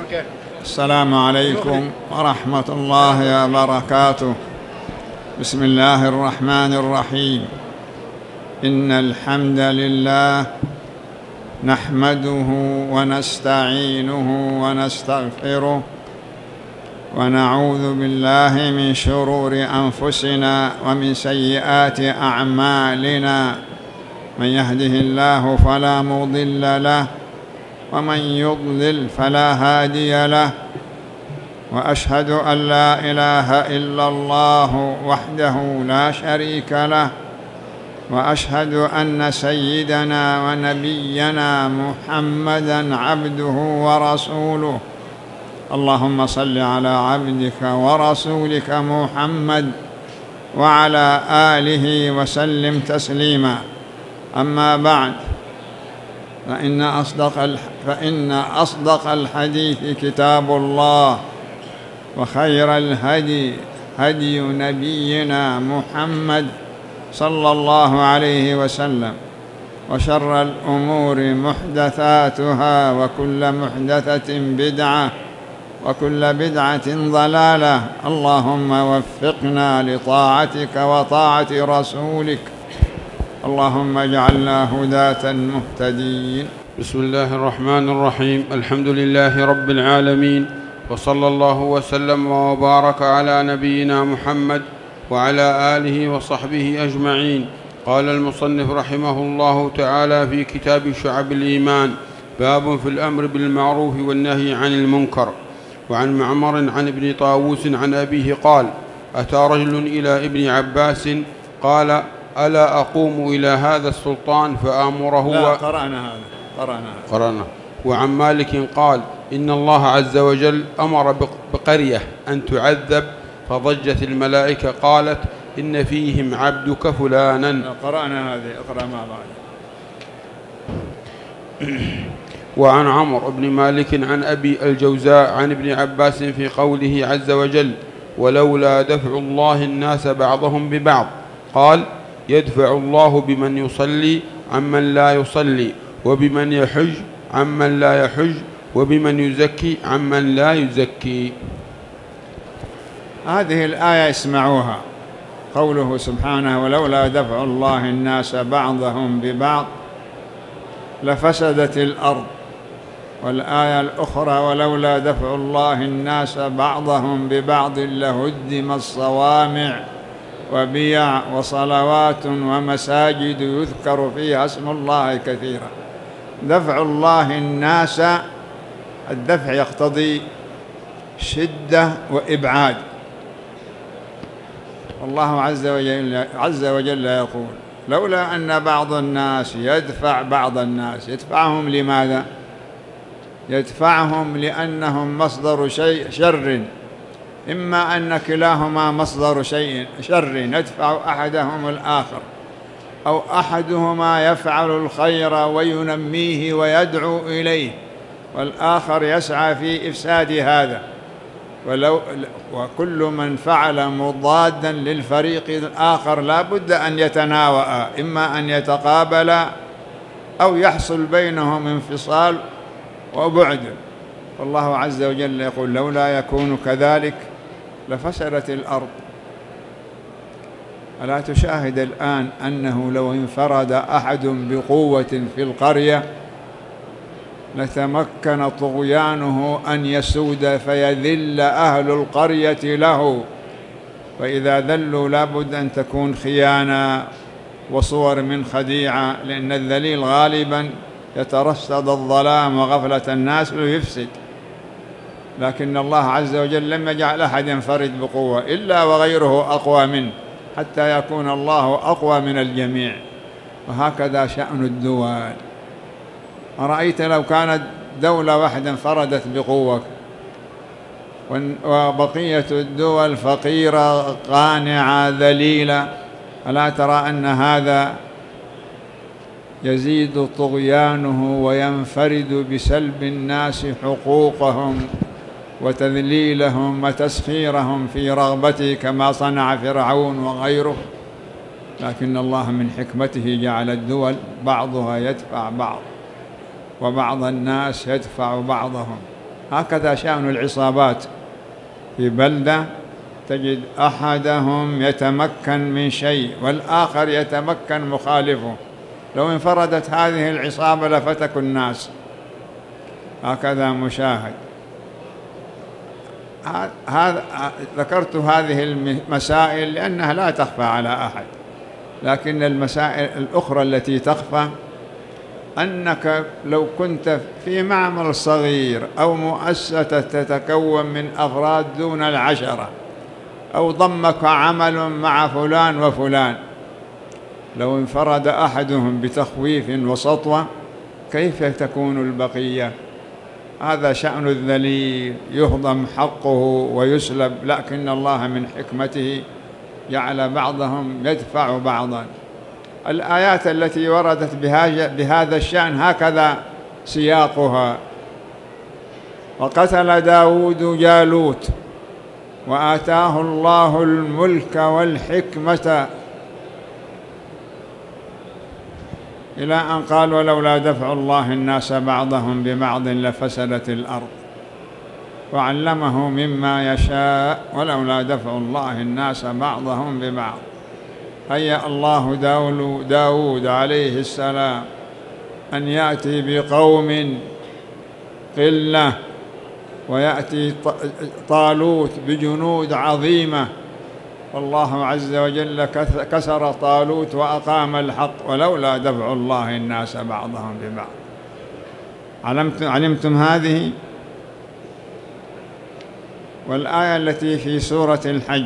السلام عليكم ورحمة الله وبركاته. بسم الله الرحمن الرحيم. إن الحمد لله نحمده ونستعينه ونستغفره ونعوذ بالله من شرور أنفسنا ومن سيئات أعمالنا. من يهده الله فلا مضل له ومن يضلل فلا هادي له، وأشهد أن لا إله إلا الله وحده لا شريك له، وأشهد أن سيدنا ونبينا محمدًا عبده ورسوله. اللهم صل على عبدك ورسولك محمد وعلى آله وسلم تسليما. أما بعد، فإن أصدق الحديث كتاب الله، وخير الهدي هدي نبينا محمد صلى الله عليه وسلم، وشر الأمور محدثاتها، وكل محدثة بدعة، وكل بدعة ضلالة. اللهم وفقنا لطاعتك وطاعة رسولك، اللهم اجعلنا هداة مهتدين. بسم الله الرحمن الرحيم. الحمد لله رب العالمين، وصلى الله وسلم وبارك على نبينا محمد وعلى آله وصحبه أجمعين. قال المصنف رحمه الله تعالى في كتاب شعب الإيمان: باب في الأمر بالمعروف والنهي عن المنكر. وعن معمر عن ابن طاووس عن أبيه قال: أتى رجل إلى ابن عباس قال: ألا أقوم إلى هذا السلطان فآمره؟ لا، قرأنا. وعن مالك قال: إن الله عز وجل أمر بقرية أن تعذب، فضجت الملائكة قالت: إن فيهم عبدك فلانا. قرأنا هذه، اقرأ مع بعض. وعن عمرو بن مالك عن أبي الجوزاء عن ابن عباس في قوله عز وجل: ولولا دفع الله الناس بعضهم ببعض، قال: يدفع الله بمن يصلي عمن لا يصلي، وبمن يحج عمن لا يحج، وبمن يزكي عمن لا يزكي. هذه الآية اسمعوها، قوله سبحانه: ولولا دفع الله الناس بعضهم ببعض لفسدت الأرض. والآية الأخرى: ولولا دفع الله الناس بعضهم ببعض لهدم الصوامع وبيع وصلوات ومساجد يذكر فيها اسم الله كثيرا. دفع الله الناس، الدفع يقتضي شدة وإبعاد. الله عز وجل يقول: لولا أن بعض الناس يدفع بعض الناس. يدفعهم لماذا؟ يدفعهم لأنهم مصدر شر، إما أن كلاهما مصدر شر يدفع أحدهم الآخر، أو أحدهما يفعل الخير وينميه ويدعو إليه، والآخر يسعى في إفساد هذا. وكل من فعل مضادا للفريق الآخر لا بد أن يتناوأ، إما أن يتقابلا أو يحصل بينهم انفصال وبعد. فالله عز وجل يقول: لولا يكون كذلك لفسدت الأرض. ألا تشاهد الآن أنه لو انفرد أحد بقوة في القرية لتمكن طغيانه أن يسود فيذل أهل القرية له، فإذا ذلوا لابد أن تكون خيانة وصور من خديعة، لأن الذليل غالبا يترصد الظلام وغفلة الناس ويفسد. لكن الله عز وجل لم يجعل أحد ينفرد بقوة إلا وغيره أقوى منه، حتى يكون الله أقوى من الجميع. وهكذا شأن الدول. أرأيت لو كانت دولة واحدة انفردت بقوة وبقية الدول فقيرة قانعة ذليلة، ألا ترى أن هذا يزيد طغيانه وينفرد بسلب الناس حقوقهم وتذليلهم وتسخيرهم في رغبته كما صنع فرعون وغيره. لكن الله من حكمته جعل الدول بعضها يدفع بعض، وبعض الناس يدفع بعضهم. هكذا شأن العصابات في بلدة، تجد أحدهم يتمكن من شيء والآخر يتمكن مخالفه، لو انفردت هذه العصابة لفتكوا الناس. هكذا مشاهد. ذكرت هذه المسائل لأنها لا تخفى على أحد، لكن المسائل الأخرى التي تخفى أنك لو كنت في معمل صغير أو مؤسسة تتكون من أفراد دون 10، أو ضمك عمل مع فلان وفلان، لو انفرد أحدهم بتخويف وسطوة كيف تكون البقية؟ هذا شأن الذليل، يهضم حقه ويسلب، لكن الله من حكمته جعل بعضهم يدفع بعضا. الآيات التي وردت بهذا الشأن هكذا سياقها: وقتل داود جالوت وآتاه الله الملك والحكمة، إلى أن قال: ولولا دفع الله الناس بعضهم ببعض لفسدت الأرض وعلمه مما يشاء ولولا دفع الله الناس بعضهم ببعض. هيأ الله داود عليه السلام أن يأتي بقوم قلة، ويأتي طالوت بجنود عظيمة، والله عز وجل كسر طالوت وأقام الحق، ولولا دفع الله الناس بعضهم ببعض. علمتم هذه؟ والآية التي في سورة الحج: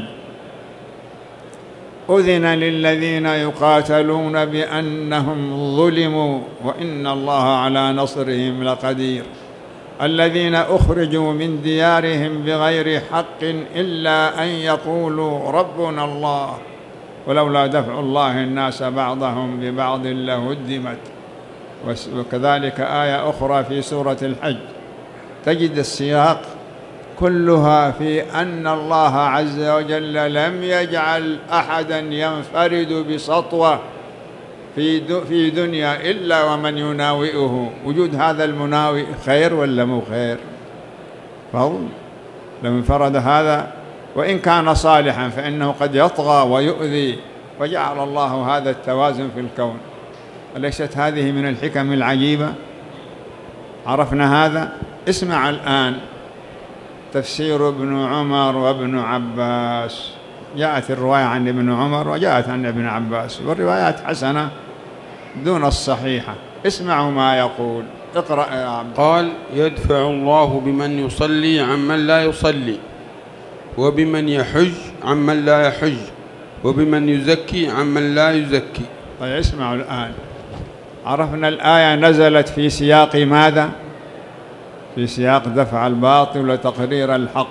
أذن للذين يقاتلون بأنهم ظلموا وإن الله على نصرهم لقدير، الذين أخرجوا من ديارهم بغير حق إلا أن يقولوا ربنا الله ولولا دفع الله الناس بعضهم ببعض لهدمت. وكذلك آية أخرى في سورة الحج تجد السياق كلها في أن الله عز وجل لم يجعل أحدا ينفرد بسطوة في دنيا إلا ومن يناوئه. وجود هذا المناوئ خير ولا مو خير؟ فهو لو انفرد هذا وإن كان صالحا فإنه قد يطغى ويؤذي، وجعل الله هذا التوازن في الكون. أليست هذه من الحكم العجيبة؟ عرفنا هذا. اسمع الآن تفسير ابن عمر وابن عباس. جاءت الرواية عن ابن عمر وجاءت عن ابن عباس، والروايات حسنة دون الصحيحة. اسمعوا ما يقول. اقرأ يا عبد. قال: يدفع الله بمن يصلي عمن لا يصلي، وبمن يحج عمن لا يحج، وبمن يزكي عمن لا يزكي. طيب اسمعوا الآن. عرفنا الآية نزلت في سياق ماذا؟ في سياق دفع الباطل وتقرير الحق.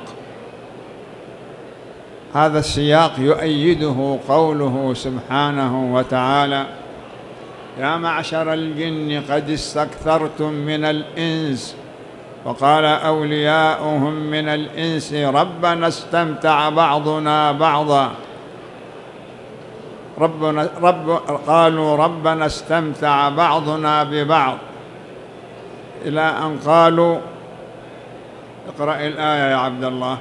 هذا السياق يؤيده قوله سبحانه وتعالى: يا معشر الجن قد استكثرتم من الإنس. وقال أولياؤهم من الإنس ربنا استمتع بعضنا بعضا. قالوا ربنا استمتع بعضنا ببعض، إلى أن قالوا. اقرأ الآية يا عبد الله.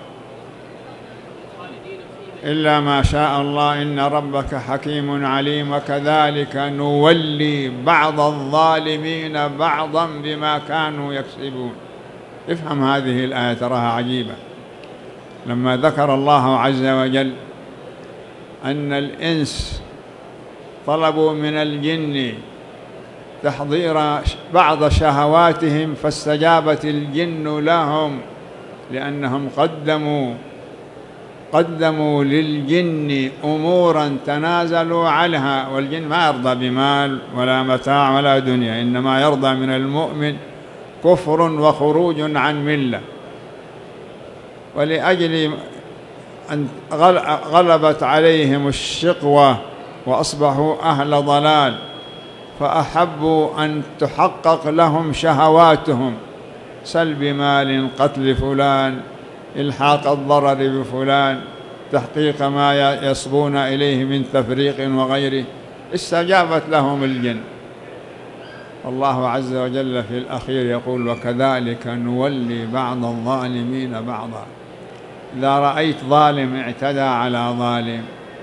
إلا ما شاء الله إن ربك حكيم عليم وكذلك نولي بعض الظالمين بعضا بما كانوا يكسبون. افهم هذه الآية تراها عجيبة. لما ذكر الله عز وجل أن الإنس طلبوا من الجن تحضير بعض شهواتهم فاستجابت الجن لهم، لأنهم قدموا للجن أمورا تنازلوا عنها، والجن ما يرضى بمال ولا متاع ولا دنيا، إنما يرضى من المؤمن كفر وخروج عن ملة. ولأجل أن غلبت عليهم الشقوة وأصبحوا أهل ضلال، فأحبوا أن تحقق لهم شهواتهم: سلب مال، قتل فلان، إلحاق الضرر بفلان، تحقيق ما يصبون إليه من تفريق وغيره. استجابت لهم الجن، الله عز وجل في الأخير يقول: وكذلك نولي بعض الظالمين بعضا. إذا رأيت ظالم اعتدى على ظالم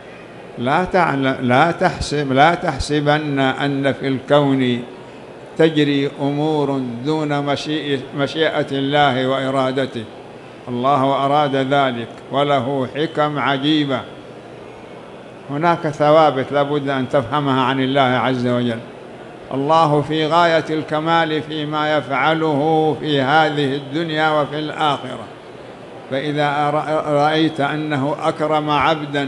لا تحسبن أن في الكون تجري أمور دون مشيئة الله وإرادته. الله أراد ذلك وله حكم عجيبة. هناك ثوابت لابد أن تفهمها عن الله عز وجل. الله في غاية الكمال فيما يفعله في هذه الدنيا وفي الآخرة. فإذا رأيت أنه أكرم عبدا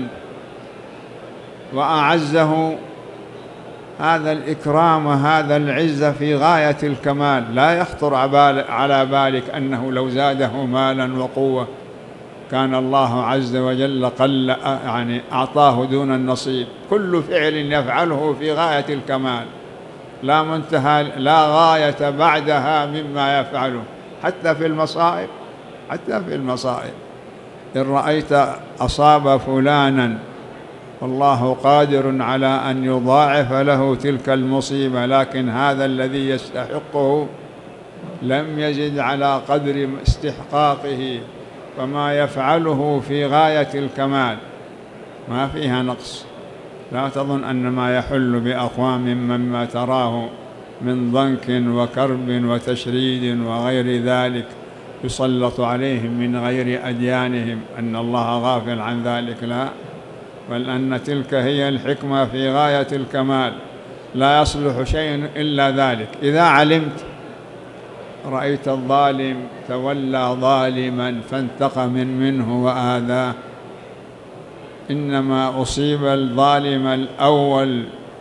وأعزه، هذا الإكرام وهذا العزة في غاية الكمال، لا يخطر على بالك أنه لو زاده مالا وقوة كان الله عز وجل أعطاه دون النصيب. كل فعل يفعله في غاية الكمال، لا منتهى لا غاية بعدها مما يفعله، حتى في المصائب. إن رأيت أصاب فلانا والله قادر على أن يضاعف له تلك المصيبة، لكن هذا الذي يستحقه لم يزد على قدر استحقاقه، فما يفعله في غاية الكمال ما فيها نقص. لا تظن أن ما يحل بأقوام مما تراه من ضنك وكرب وتشريد وغير ذلك يسلط عليهم من غير أديانهم أن الله غافل عن ذلك، لا، بل أن تلك هي الحكمة في غاية الكمال، لا يصلح شيء إلا ذلك. إذا علمت رأيت الظالم تولى ظالما فانتقم منه وآذاه، إنما أصيب الظالم الأول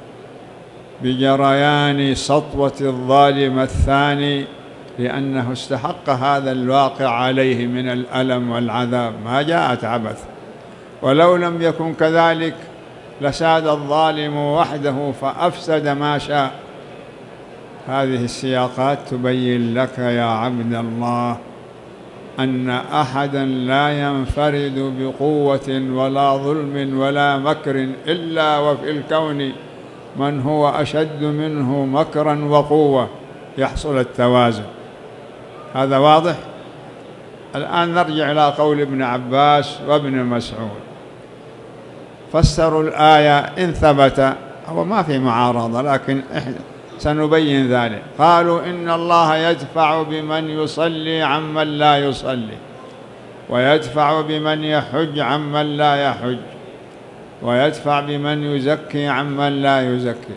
بجريان سطوة الظالم الثاني لأنه استحق هذا الواقع عليه من الألم والعذاب، ما جاءت عبث. ولو لم يكن كذلك لساد الظالم وحده فأفسد ما شاء. هذه السياقات تبين لك يا عبد الله أن أحدا لا ينفرد بقوة ولا ظلم ولا مكر إلا وفي الكون من هو أشد منه مكرا وقوة، يحصل التوازن. هذا واضح؟ الآن نرجع إلى قول ابن عباس وابن مسعود. فسروا الآية إن ثبت، هو ما في معارضة لكن سنبين ذلك. قالوا إن الله يدفع بمن يصلي عمن لا يصلي، ويدفع بمن يحج عمن لا يحج، ويدفع بمن يزكي عمن لا يزكي.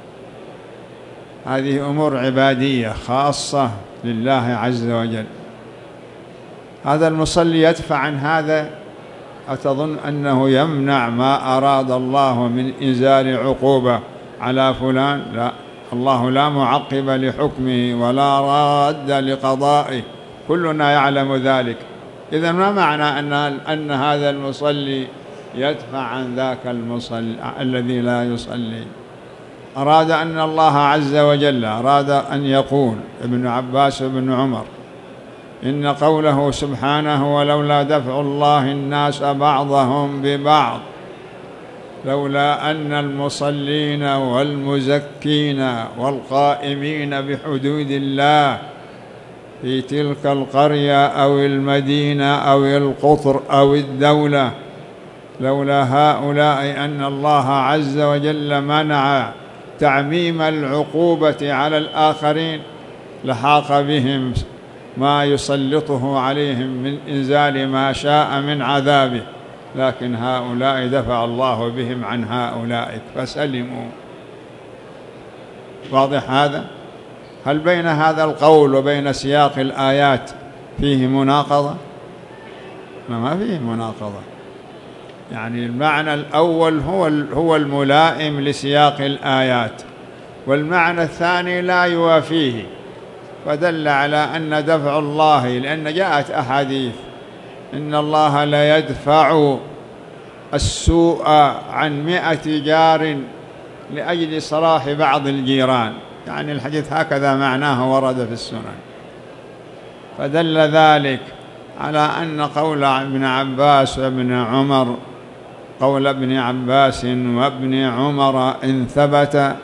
هذه أمور عبادية خاصة لله عز وجل. هذا المصلي يدفع عن هذا، أتظن أنه يمنع ما أراد الله من إنزال عقوبة على فلان؟ لا، الله لا معقب لحكمه ولا راد لقضائه، كلنا يعلم ذلك. إذا ما معنى أن هذا المصلي يدفع عن ذاك المصلي الذي لا يصلي؟ أراد أن الله عز وجل أراد أن يقول ابن عباس وابن عمر إن قوله سبحانه ولولا دفع الله الناس بعضهم ببعض لولا أن المصلين والمزكين والقائمين بحدود الله في تلك القرية أو المدينة أو القطر أو الدولة، لولا هؤلاء أن الله عز وجل منع تعميم العقوبة على الآخرين لحاق بهم ما يسلطه عليهم من إنزال ما شاء من عذابه، لكن هؤلاء دفع الله بهم عن هؤلاء فسلموا. واضح هذا؟ هل بين هذا القول وبين سياق الآيات فيه مناقضة؟ ما فيه مناقضة. يعني المعنى الأول هو الملائم لسياق الآيات، والمعنى الثاني لا يوافيه، فدل على أن دفع الله، لأن جاءت أحاديث إن الله لا يدفع السوء عن 100 جار لأجل صلاح بعض الجيران، يعني الحديث هكذا معناه ورد في السنن. فدل ذلك على أن قول ابن عباس وابن عمر، قول ابن عباس وابن عمر إن ثبت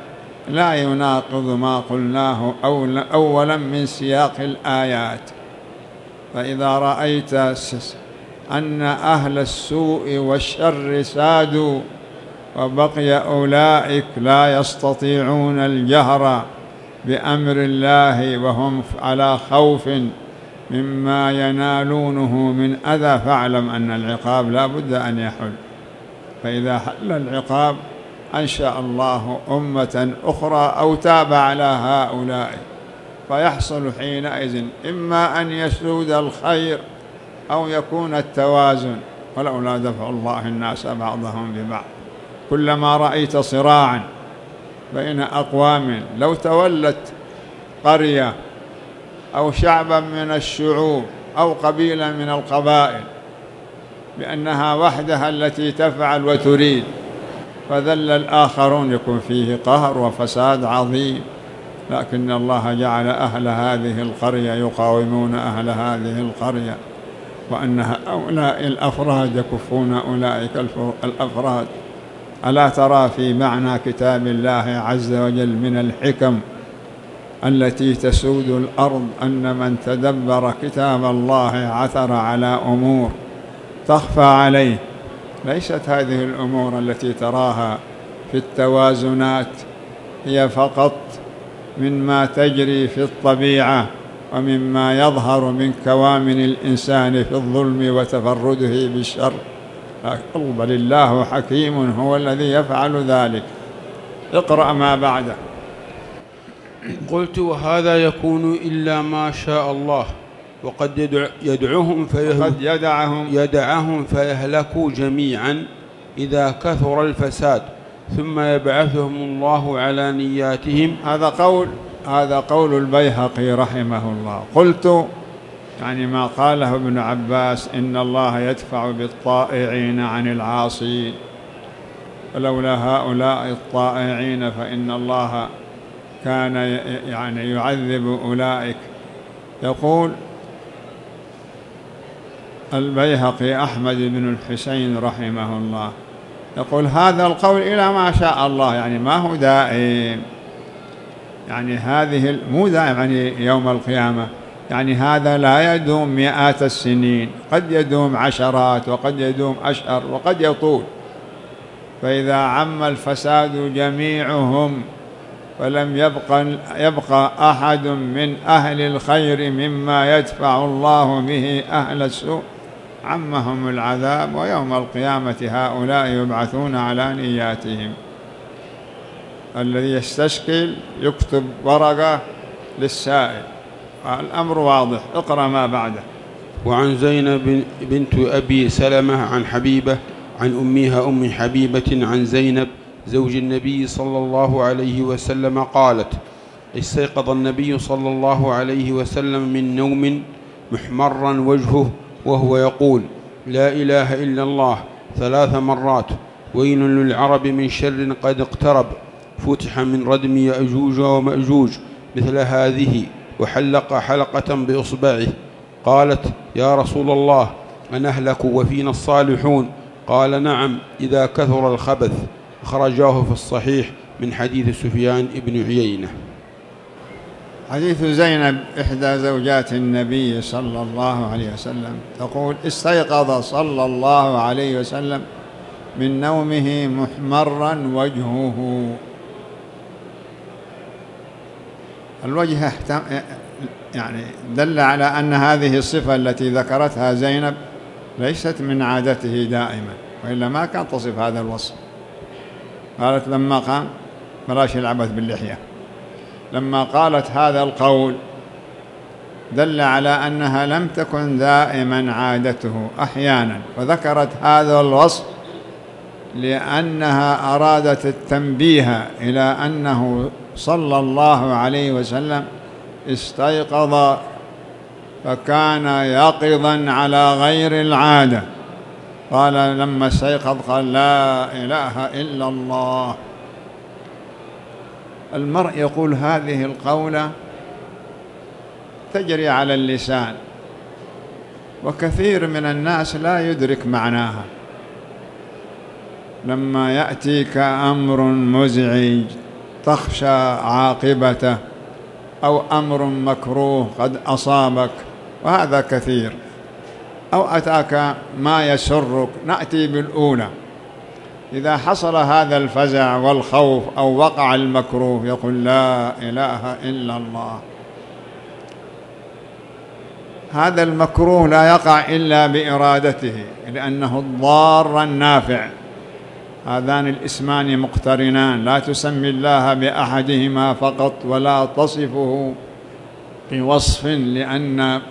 لا يناقض ما قلناه أولا من سياق الآيات. فإذا رأيت أن أهل السوء والشر سادوا وبقي أولئك لا يستطيعون الجهر بأمر الله وهم على خوف مما ينالونه من أذى، فاعلم أن العقاب لا بد أن يحل. فإذا حل العقاب أنشأ الله أمة أخرى أو تاب على هؤلاء، فيحصل حينئذ إما أن يسود الخير أو يكون التوازن. ولولا دفع الله الناس بعضهم ببعض، كلما رأيت صراعا بين أقوام، لو تولت قرية أو شعبا من الشعوب أو قبيلة من القبائل بأنها وحدها التي تفعل وتريد، فذل الآخرون، يكون فيه قهر وفساد عظيم. لكن الله جعل أهل هذه القرية يقاومون أهل هذه القرية، وأن هؤلاء الأفراد يكفون أولئك الأفراد. ألا ترى في معنى كتاب الله عز وجل من الحكم التي تسود الأرض أن من تدبر كتاب الله عثر على أمور تخفى عليه؟ ليست هذه الأمور التي تراها في التوازنات هي فقط مما تجري في الطبيعة ومما يظهر من كوامن الإنسان في الظلم وتفرده بالشر، بل الله حكيم هو الذي يفعل ذلك. اقرأ ما بعده. قلت: وهذا يكون إلا ما شاء الله، وقد يدعهم فيهلكوا جميعا إذا كثر الفساد، ثم يبعثهم الله على نياتهم. هذا قول البيهقي رحمه الله. قلت يعني ما قاله ابن عباس إن الله يدفع بالطائعين عن العاصين، ولولا هؤلاء الطائعين فإن الله كان يعني يعذب أولئك. يقول البيهقي أحمد بن الحسين رحمه الله، يقول هذا القول إلى ما شاء الله، يعني ما هو دائم، يعني هذه مو دائم يعني يوم القيامة، يعني هذا لا يدوم مئات السنين، قد يدوم عشرات وقد يدوم أشهر وقد يطول. فإذا عم الفساد جميعهم فلم يبقى أحد من أهل الخير مما يدفع الله به أهل السوء، عمهم العذاب، ويوم القيامة هؤلاء يبعثون على نياتهم. الذي يستشكل يكتب ورقة للسائل. الأمر واضح. اقرأ ما بعده. وعن زينب بنت أبي سلمة عن حبيبة عن أمها أم حبيبة عن زينب زوج النبي صلى الله عليه وسلم قالت: استيقظ النبي صلى الله عليه وسلم من نوم محمرا وجهه وهو يقول: لا إله إلا الله 3 مرات، ويل للعرب من شر قد اقترب، فتح من ردم يأجوج ومأجوج مثل هذه، وحلق حلقة بإصبعه. قالت: يا رسول الله أنهلك وفينا الصالحون؟ قال: نعم، إذا كثر الخبث. أخرجاه في الصحيح من حديث سفيان بن عيينة. حديث زينب إحدى زوجات النبي صلى الله عليه وسلم تقول: استيقظ صلى الله عليه وسلم من نومه محمرا وجهه. الوجه يعني دل على أن هذه الصفة التي ذكرتها زينب ليست من عادته دائما، وإلا ما كان تصف هذا الوصف. قالت لما قام بلاش العبث باللحية، لما قالت هذا القول دل على أنها لم تكن دائما عادته، أحيانا. وذكرت هذا الوصف لأنها أرادت التنبيه إلى أنه صلى الله عليه وسلم استيقظ فكان يقظا على غير العادة. قال لما استيقظ قال: لا إله إلا الله. المرء يقول هذه القولة تجري على اللسان، وكثير من الناس لا يدرك معناها. لما يأتيك أمر مزعج تخشى عاقبته، أو أمر مكروه قد أصابك، وهذا كثير، أو أتاك ما يسرك. نأتي بالأولى. إذا حصل هذا الفزع والخوف أو وقع المكروه يقول لا إله إلا الله. هذا المكروه لا يقع إلا بإرادته، لأنه الضار النافع. هذان الاسمان مقترنان، لا تسمي الله بأحدهما فقط ولا تصفه بوصف، لأن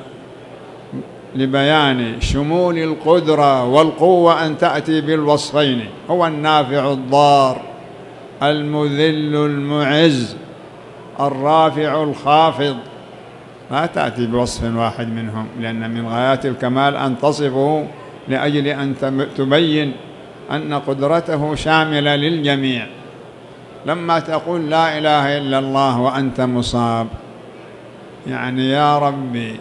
لبيان شمول القدرة والقوة أن تأتي بالوصفين. هو النافع الضار، المذل المعز، الرافع الخافض، لا تأتي بوصف واحد منهم، لأن من غايات الكمال أن تصفه لأجل أن تبين أن قدرته شاملة للجميع. لما تقول لا إله إلا الله وأنت مصاب، يعني يا ربي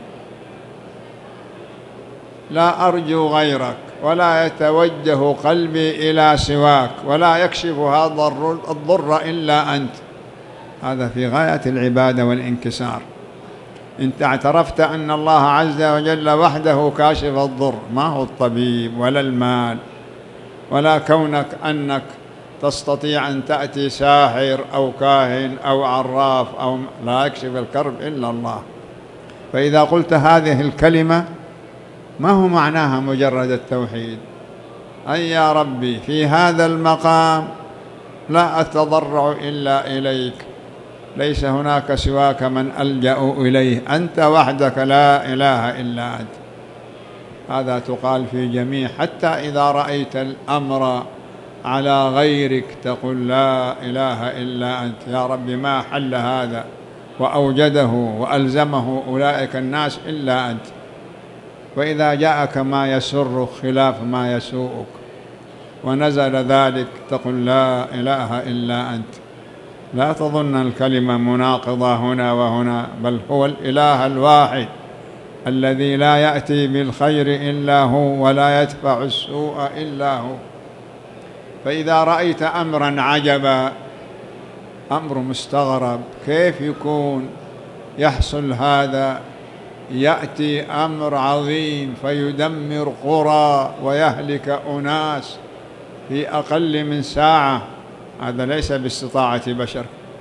لا أرجو غيرك، ولا يتوجه قلبي إلى سواك، ولا يكشف هذا الضر إلا أنت. هذا في غاية العبادة والانكسار. أنت اعترفت أن الله عز وجل وحده كاشف الضر، ما هو الطبيب ولا المال ولا كونك أنك تستطيع أن تأتي ساحر أو كاهن أو عراف أو لا يكشف الكرب إلا الله. فإذا قلت هذه الكلمة ما هو معناها مجرد التوحيد؟ أي يا ربي في هذا المقام لا أتضرع إلا إليك، ليس هناك سواك من ألجأ إليه، أنت وحدك لا إله إلا أنت. هذا تقال في جميع، حتى إذا رأيت الأمر على غيرك تقول لا إله إلا أنت يا رب، ما حل هذا وأوجده وألزمه أولئك الناس إلا أنت. وإذا جاءك ما يسرك خلاف ما يسوءك ونزل ذلك تقول لا إله إلا أنت. لا تظن الكلمة مناقضة هنا وهنا، بل هو الإله الواحد الذي لا يأتي بالخير إلا هو ولا يدفع السوء إلا هو. فإذا رأيت أمرا عجبا، أمر مستغرب، كيف يكون يحصل هذا؟ يأتي أمر عظيم فيدمر قرى ويهلك أناس في أقل من ساعة، هذا ليس باستطاعة بشر،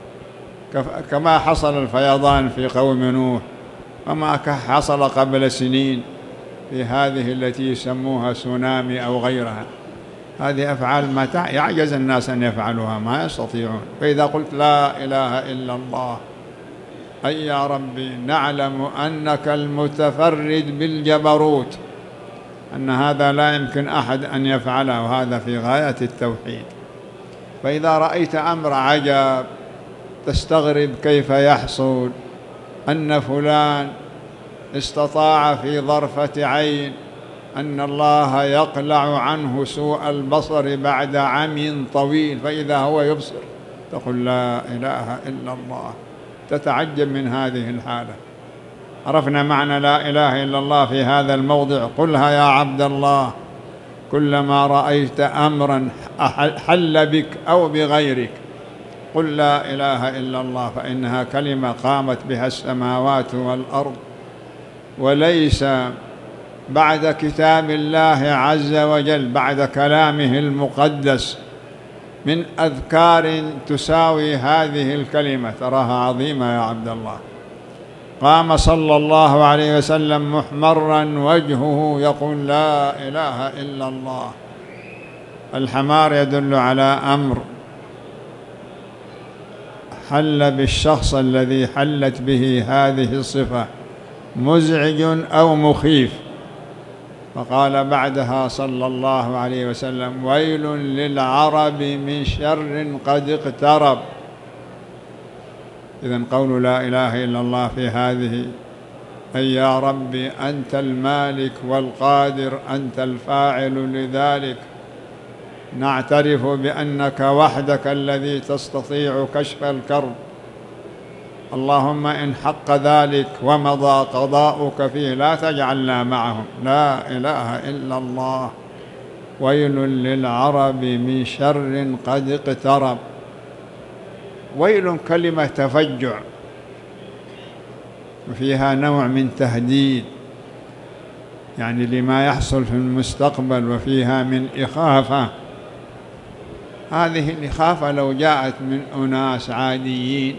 كما حصل الفيضان في قوم نوح، وما حصل قبل سنين في هذه التي يسموها سونامي أو غيرها. هذه أفعال ما يعجز الناس أن يفعلوها، ما يستطيعون. فإذا قلت لا إله إلا الله، أي يا ربي نعلم أنك المتفرد بالجبروت، أن هذا لا يمكن أحد أن يفعله، وهذا في غاية التوحيد. فإذا رأيت أمر عجب تستغرب كيف يحصل أن فلان استطاع في ظرفة عين أن الله يقلع عنه سوء البصر بعد عمي طويل، فإذا هو يبصر تقول لا إله إلا الله. تتعجب من هذه الحالة. عرفنا معنى لا إله إلا الله في هذا الموضع. قلها يا عبد الله كلما رأيت أمرا حل بك أو بغيرك، قل لا إله إلا الله، فإنها كلمة قامت بها السماوات والأرض، وليس بعد كتاب الله عز وجل، بعد كلامه المقدس، من أذكار تساوي هذه الكلمة. تراها عظيمة يا عبد الله. قام صلى الله عليه وسلم محمرا وجهه يقول لا إله إلا الله. الحمار يدل على أمر حل بالشخص الذي حلت به هذه الصفة، مزعج أو مخيف. فقال بعدها صلى الله عليه وسلم ويل للعرب من شر قد اقترب. إذن قول لا إله إلا الله في هذه أي يا ربي أنت المالك والقادر، أنت الفاعل لذلك، نعترف بأنك وحدك الذي تستطيع كشف الكرب. اللهم إن حق ذلك ومضى قضاؤك فيه لا تجعلنا معهم. لا إله إلا الله. ويل للعرب من شر قد اقترب. ويل كلمة تفجع، وفيها نوع من تهديد يعني لما يحصل في المستقبل، وفيها من إخافة. هذه الإخافة لو جاءت من أناس عاديين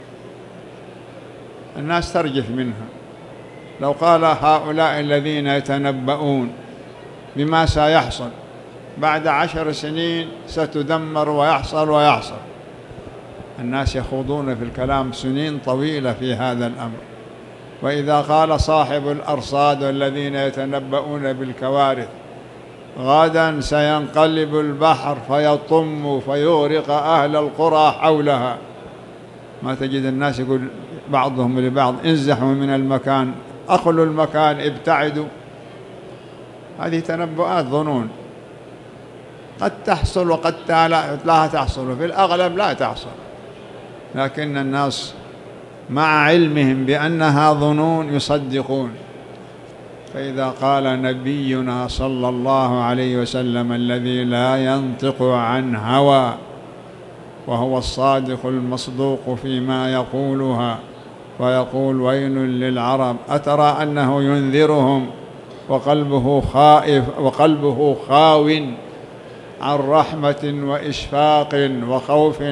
الناس ترجف منها. لو قال هؤلاء الذين يتنبؤون بما سيحصل بعد 10 سنين ستدمر ويحصل، الناس يخوضون في الكلام سنين طويلة في هذا الأمر. وإذا قال صاحب الأرصاد والذين يتنبؤون بالكوارث غدا سينقلب البحر فيطم فيغرق أهل القرى حولها، ما تجد الناس يقول بعضهم لبعض انزحوا من المكان، أخلوا المكان، ابتعدوا. هذه تنبؤات ظنون قد تحصل وقد لا تحصل، وفي الأغلب لا تحصل، لكن الناس مع علمهم بأنها ظنون يصدقون. فإذا قال نبينا صلى الله عليه وسلم الذي لا ينطق عن هوى وهو الصادق المصدوق فيما يقولها ويقول ويل للعرب، أترى أنه ينذرهم وقلبه خائف وقلبه خاو عن رحمة وإشفاق وخوف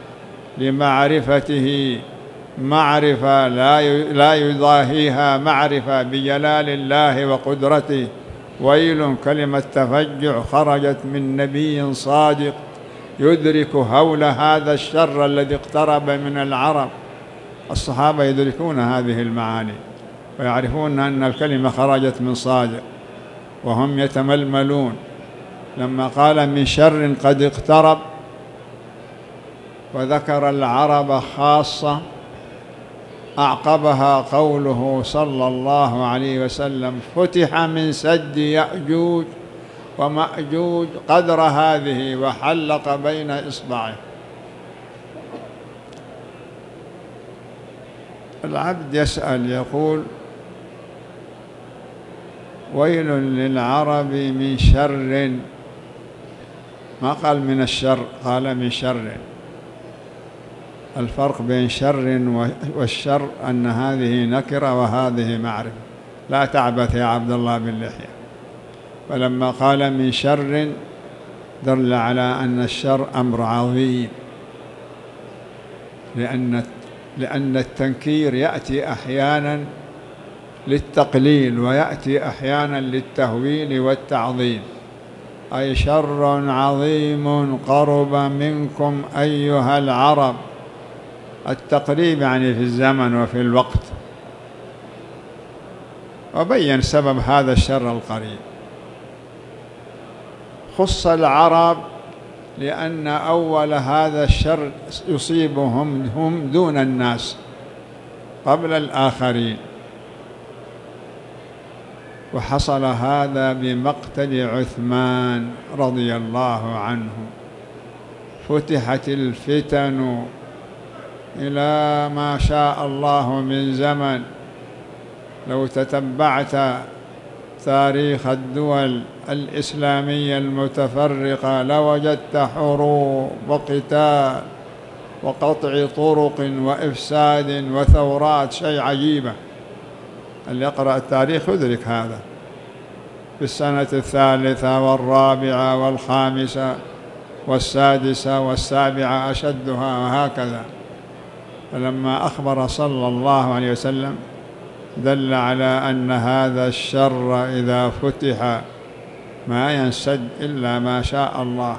لمعرفته، معرفة لا يضاهيها معرفة بجلال الله وقدرته. ويل كلمة تفجع خرجت من نبي صادق يدرك هول هذا الشر الذي اقترب من العرب. الصحابة يدركون هذه المعاني ويعرفون أن الكلمة خرجت من صادق، وهم يتململون. لما قال من شر قد اقترب وذكر العرب خاصة، أعقبها قوله صلى الله عليه وسلم فتح من سد يأجوج ومأجوج قدر هذه وحلق بين إصبعه. العبد يسأل يقول ويل للعرب من شر، ما قال من الشر، قال من شر. الفرق بين شر والشر أن هذه نكرة وهذه معرفة. لا تعبث يا عبد الله باللحية. فلما قال من شر دل على أن الشر أمر عظيم، لأن التنكير يأتي أحيانا للتقليل ويأتي أحيانا للتهوين والتعظيم. أي شر عظيم قرب منكم أيها العرب. التقريب يعني في الزمن وفي الوقت، وبين سبب هذا الشر القريب. خص العرب لأن أول هذا الشر يصيبهم هم دون الناس قبل الآخرين، وحصل هذا بمقتل عثمان رضي الله عنه. فتحت الفتن إلى ما شاء الله من زمن. لو تتبعت تاريخ الدول الإسلامية المتفرقة لوجدت حروب وقتال وقطع طرق وإفساد وثورات، شيء عجيبة. اللي يقرأ التاريخ يدرك هذا. في السنة 3 والرابعة والخامسة والسادسة والسابعة أشدها، وهكذا. فلما أخبر صلى الله عليه وسلم دل على أن هذا الشر إذا فتح ما ينسد إلا ما شاء الله،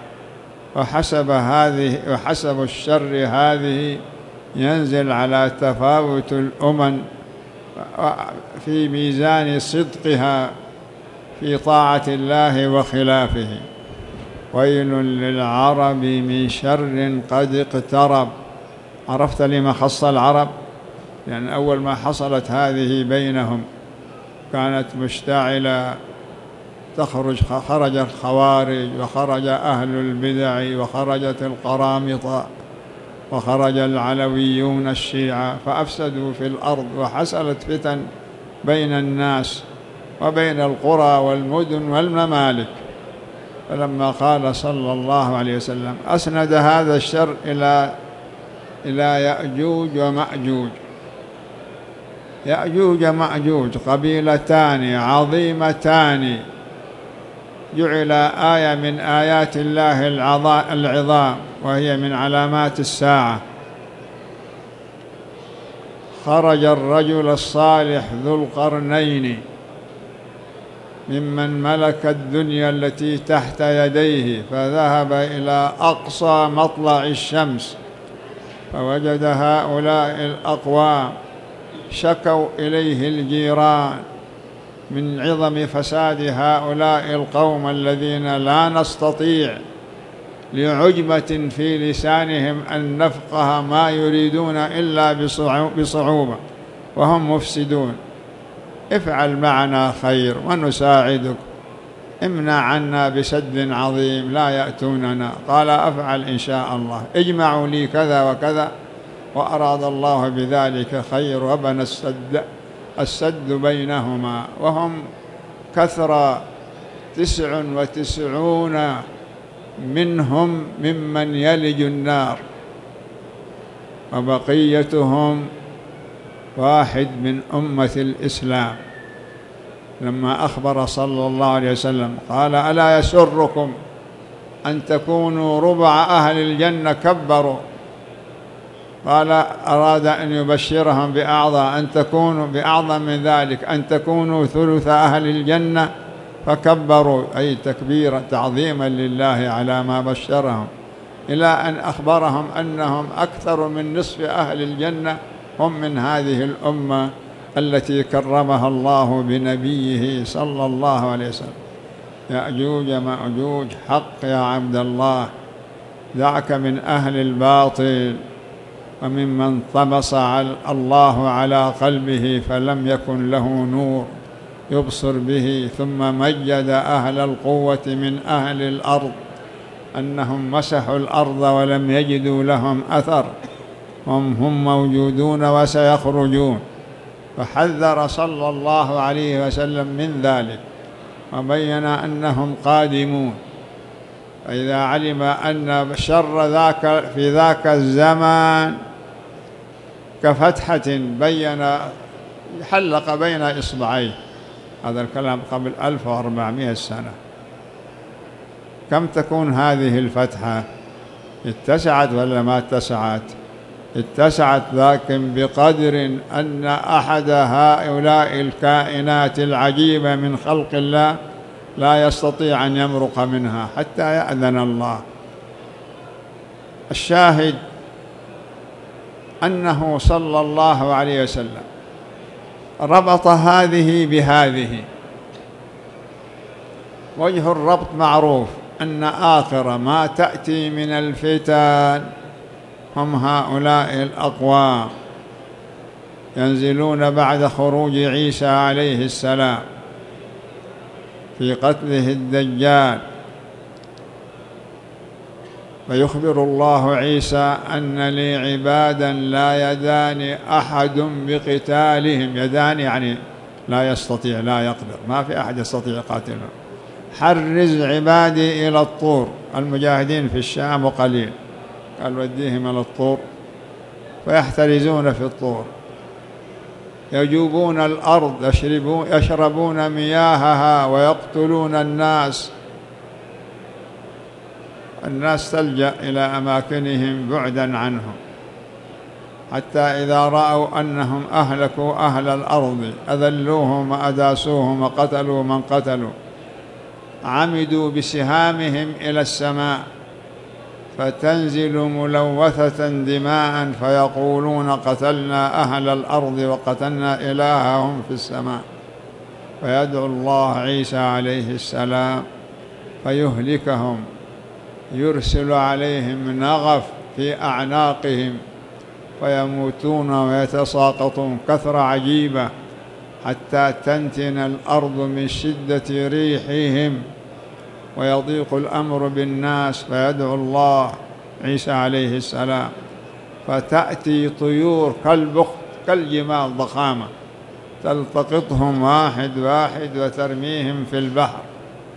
وحسب الشر هذه ينزل على تفاوت الأمم في ميزان صدقها في طاعة الله وخلافه. ويل للعرب من شر قد اقترب. عرفت لما خص العرب؟ لأن أول ما حصلت هذه بينهم كانت مشتعلة، خرج الخوارج وخرج أهل البدع وخرجت القرامطة وخرج العلويون الشيعة فأفسدوا في الأرض، وحصلت فتن بين الناس وبين القرى والمدن والممالك. فلما قال صلى الله عليه وسلم أسند هذا الشر إلى إلى يأجوج ومأجوج. يأجوج ومأجوج قبيلتان عظيمتان، جعل آية من آيات الله العظام، وهي من علامات الساعة. خرج الرجل الصالح ذو القرنين ممن ملك الدنيا التي تحت يديه، فذهب إلى أقصى مطلع الشمس، فوجد هؤلاء الأقوام شكوا إليه الجيران من عظم فساد هؤلاء القوم الذين لا نستطيع لعجمة في لسانهم أن نفقه ما يريدون إلا بصعوبة، وهم مفسدون. افعل معنا خير ونساعدك، امنع عنا بسد عظيم لا يأتوننا. قال أفعل إن شاء الله، اجمعوا لي كذا وكذا، وأراد الله بذلك خير، وبنى السد بينهما، وهم كثر 99 منهم ممن يلج النار، وبقيتهم 1 من أمة الإسلام. لما أخبر صلى الله عليه وسلم قال ألا يسركم أن تكونوا ربع أهل الجنة؟ كبروا. قال أراد أن يبشرهم بأعظم من ذلك، أن تكونوا ثلث أهل الجنة، فكبروا، أي تكبيرا تعظيما لله على ما بشرهم، إلى أن أخبرهم أنهم أكثر من نصف أهل الجنة هم من هذه الأمة التي كرمها الله بنبيه صلى الله عليه وسلم. يأجوج مأجوج حق يا عبد الله، دعك من أهل الباطل وممن طمس الله على قلبه فلم يكن له نور يبصر به. ثم مجد أهل القوة من أهل الأرض أنهم مسحوا الأرض ولم يجدوا لهم أثر، هم موجودون وسيخرجون. فحذر صلى الله عليه وسلم من ذلك، وبين أنهم قادمون. فإذا علم أن شر ذاك في ذاك الزمان كفتحة حلق بين إصبعيه، هذا الكلام قبل 1400 سنة، كم تكون هذه الفتحة؟ اتسعت ولا ما اتسعت؟ اتسعت، لكن بقدر أن أحد هؤلاء الكائنات العجيبة من خلق الله لا يستطيع أن يمرق منها حتى يأذن الله. الشاهد أنه صلى الله عليه وسلم ربط هذه بهذه. وجه الربط معروف، أن آخر ما تأتي من الفتن هم هؤلاء الأقوام ينزلون بعد خروج عيسى عليه السلام في قتله الدجال، فيخبر الله عيسى أن لي عبادا لا يدان أحد بقتالهم. يدان يعني لا يستطيع، لا يقدر، ما في أحد يستطيع يقاتلهم. حرز عبادي إلى الطور، المجاهدين في الشام وقليل، قال وديهم إلى الطور، فيحترزون في الطور، يجوبون الأرض، يشربون مياهها ويقتلون الناس تلجأ إلى أماكنهم بعدا عنهم، حتى إذا رأوا أنهم أهلكوا أهل الأرض أذلوهم وأداسوهم وقتلوا من قتلوا، عمدوا بسهامهم إلى السماء فتنزل ملوثة دماء، فيقولون قتلنا أهل الأرض وقتلنا إلههم في السماء. فيدعو الله عيسى عليه السلام فيهلكهم، يرسل عليهم نغف في أعناقهم فيموتون ويتساقطون كثرة عجيبة، حتى تنتن الأرض من شدة ريحهم ويضيق الأمر بالناس. فيدعو الله عيسى عليه السلام فتأتي طيور كالبخت كالجمال ضخامة تلتقطهم واحد واحد وترميهم في البحر،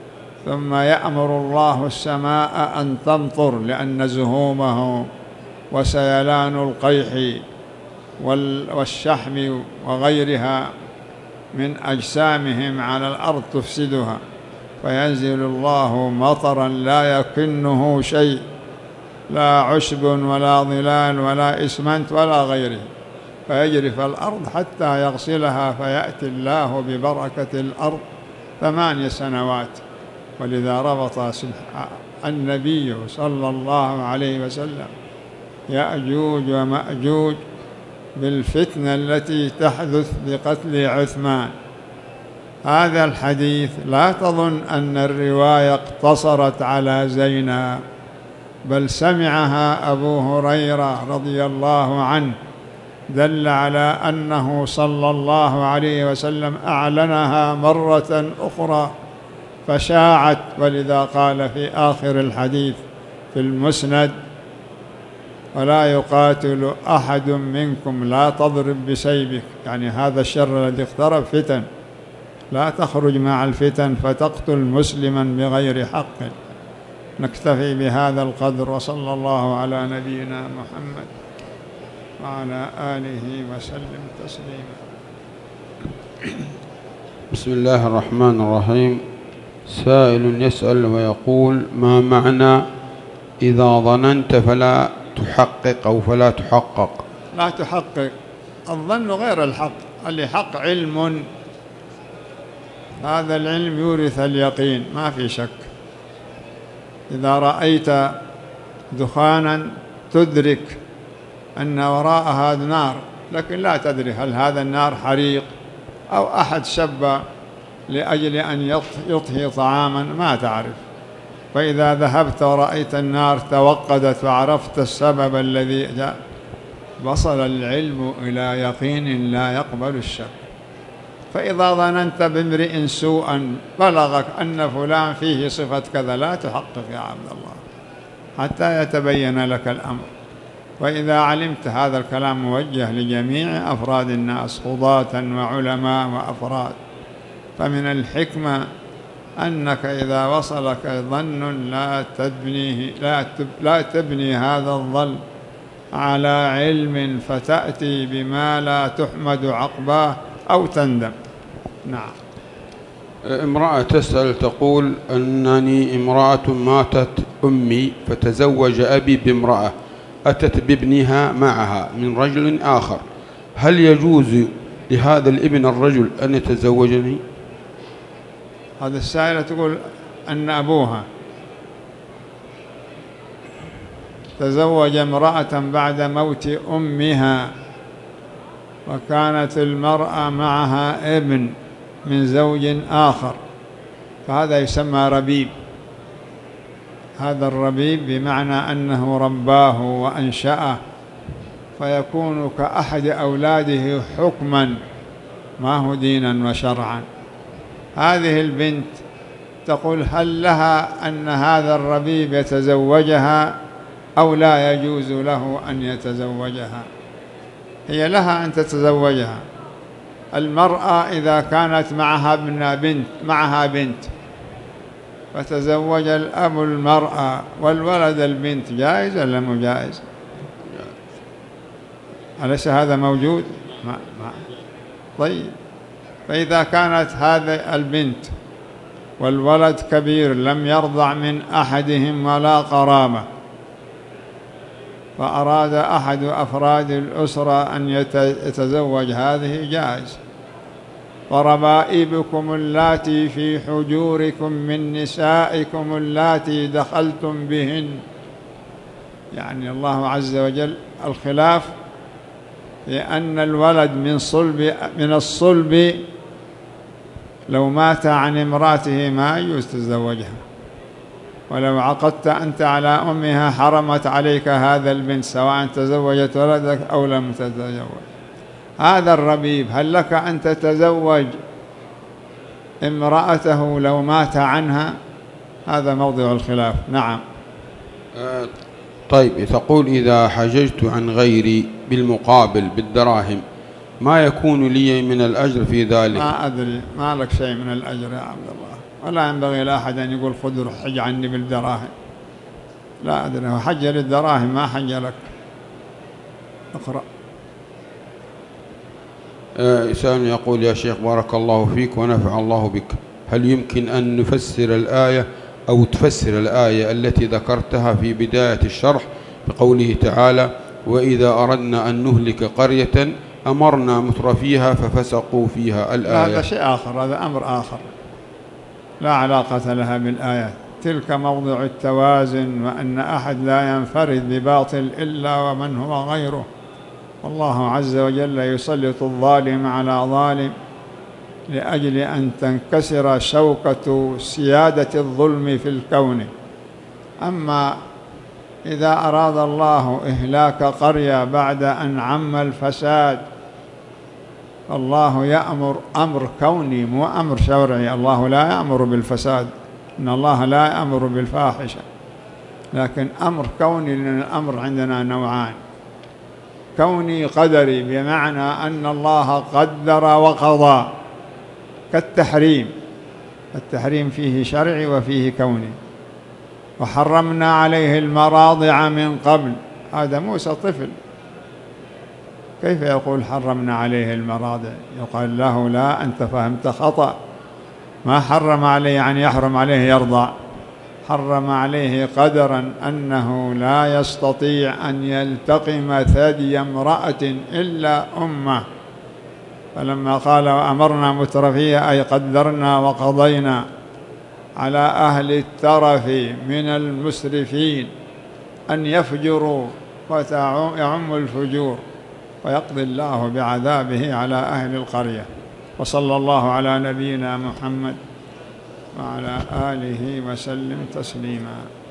ثم يأمر الله السماء أن تمطر، لأن زهومهم وسيلان القيح والشحم وغيرها من أجسامهم على الأرض تفسدها، فينزل الله مطرا لا يكنه شيء، لا عشب ولا ظلال ولا إسمنت ولا غيره، فيجرف الأرض حتى يغسلها، فيأتي الله ببركة الأرض 8 سنوات. ولذا ربط النبي صلى الله عليه وسلم يأجوج ومأجوج بالفتنة التي تحدث بقتل عثمان. هذا الحديث لا تظن أن الرواية اقتصرت على زينب، بل سمعها أبو هريرة رضي الله عنه، دل على أنه صلى الله عليه وسلم أعلنها مرة أخرى فشاعت. ولذا قال في آخر الحديث في المسند: ولا يقاتل أحد منكم لا تضرب بسيفك، يعني هذا الشر الذي اقترب فتن، لا تخرج مع الفتن فتقتل مسلما بغير حق. نكتفي بهذا القدر، وصلى الله على نبينا محمد وعلى آله وسلم تسليما. بسم الله الرحمن الرحيم. سائل يسأل ويقول: ما معنى إذا ظننت فلا تحقق أو فلا تحقق؟ لا تحقق، الظن غير الحق، اللي حق علم، هذا العلم يورث اليقين ما في شك. إذا رأيت دخانا تدرك أن وراءها نار، لكن لا تدري هل هذا النار حريق أو أحد شب لأجل أن يطهي طعاما، ما تعرف. فإذا ذهبت ورأيت النار توقدت وعرفت السبب الذي جاء، وصل العلم إلى يقين لا يقبل الشك. فإذا ظننت بامرئ سوءا بلغك أن فلان فيه صفة كذا، لا تحقق يا عبد الله حتى يتبين لك الأمر. وإذا علمت هذا الكلام موجه لجميع أفراد الناس، قضاة وعلماء وأفراد، فمن الحكمة أنك إذا وصلك ظن لا تبني هذا الظن على علم، فتأتي بما لا تحمد عقباه أو تندم. نعم. امرأة تسأل تقول: أنني امرأة ماتت أمي فتزوج أبي بامرأة أتت بابنها معها من رجل آخر، هل يجوز لهذا الابن الرجل أن يتزوجني؟ هذا السائلة تقول أن أبوها تزوج امرأة بعد موت أمها، وكانت المرأة معها ابن من زوج آخر، فهذا يسمى ربيب. هذا الربيب بمعنى أنه رباه وأنشأه، فيكون كأحد أولاده حكما، ما هو دينا وشرعا. هذه البنت تقول: هل لها أن هذا الربيب يتزوجها أو لا يجوز له أن يتزوجها؟ هي لها أن تتزوجها. المرأة إذا كانت معها بنت فتزوج الأب المرأة والولد البنت، جائز ولا مو جائز؟ أليس هذا موجود؟ ما. طيب، فإذا كانت هذه البنت والولد كبير لم يرضع من أحدهم ولا قرابة، فأراد أحد أفراد الأسرة أن يتزوج، هذه جائز. وربائبكم اللاتي في حجوركم من نسائكم اللاتي دخلتم بهن، يعني الله عز وجل الخلاف، لأن الولد من الصلب لو مات عن امرأته ما يجوز تتزوجها، ولو عقدت أنت على أمها حرمت عليك هذا البنت سواء تزوجت ولدك أو لم تتزوج. هذا الربيب هل لك أن تتزوج امرأته لو مات عنها؟ هذا موضع الخلاف. نعم. طيب، تقول: إذا حججت عن غيري بالمقابل بالدراهم ما يكون لي من الأجر في ذلك؟ ما أدري، ما لك شيء من الأجر يا عبد الله، ولا ينبغي لأحد أن يقول خذ حج عني بالدراهم. لا أدري، هو حج للدراهم ما حج لك. اقرأ. إنسان يقول: يا شيخ بارك الله فيك ونفع الله بك، هل يمكن أن نفسر الآية أو تفسر الآية التي ذكرتها في بداية الشرح بقوله تعالى: وإذا أردنا أن نهلك قرية أمرنا مترفيها ففسقوا فيها؟ الآية هذا شيء آخر، هذا أمر آخر لا علاقة لها بالآيات. تلك موضع التوازن، وأن أحد لا ينفرد بباطل إلا ومن هو غيره، والله عز وجل يسلط الظالم على ظالم لأجل أن تنكسر شوكة سيادة الظلم في الكون. أما إذا أراد الله إهلاك قرية بعد أن عم الفساد، الله يأمر أمر كوني مو أمر شرعي. الله لا يأمر بالفساد، إن الله لا يأمر بالفاحشة، لكن أمر كوني، لأن الأمر عندنا نوعان: كوني قدري، بمعنى أن الله قدر وقضى، كالتحريم. التحريم فيه شرعي وفيه كوني. وحرمنا عليه المراضع من قبل، هذا موسى طفل، كيف يقول حرمنا عليه المراضع؟ يقال له: لا، أنت فهمت خطأ، ما حرم عليه يعني يحرم عليه يرضع، حرم عليه قدرا أنه لا يستطيع أن يلتقم ثدي امرأة إلا أمه. فلما قال وأمرنا مترفيها، أي قدرنا وقضينا على أهل الترف من المسرفين أن يفجروا ويعم الفجور، ويقضي الله بعذابه على أهل القرية. وصلى الله على نبينا محمد وعلى آله وسلم تسليما.